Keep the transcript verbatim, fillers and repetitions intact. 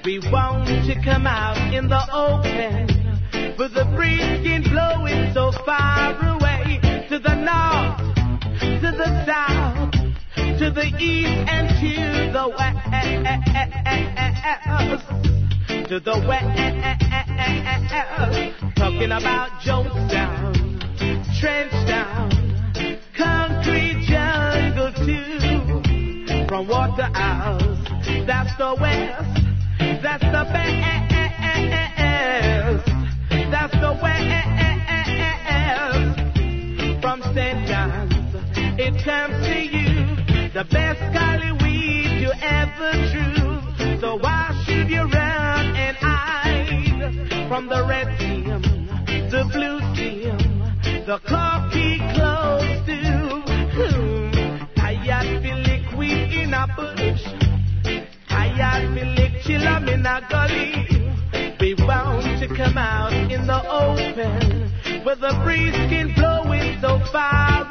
We want to come out in the open with the breeze skin blowing so far away, to the north, to the south, to the east and to the west, to the west. Talking about Jonestown, Trenchtown, concrete jungle too. From Waterhouse, that's the west, that's the best, that's the west. From Saint John's, it comes to you, the best golly weed you ever drew. So why should you run and hide from the red team, the blue team, the coffee close to? Tired feel liquid in a bush, tired feel like chillum in a gully. We want to come out in the open, with the breeze skin blowing so far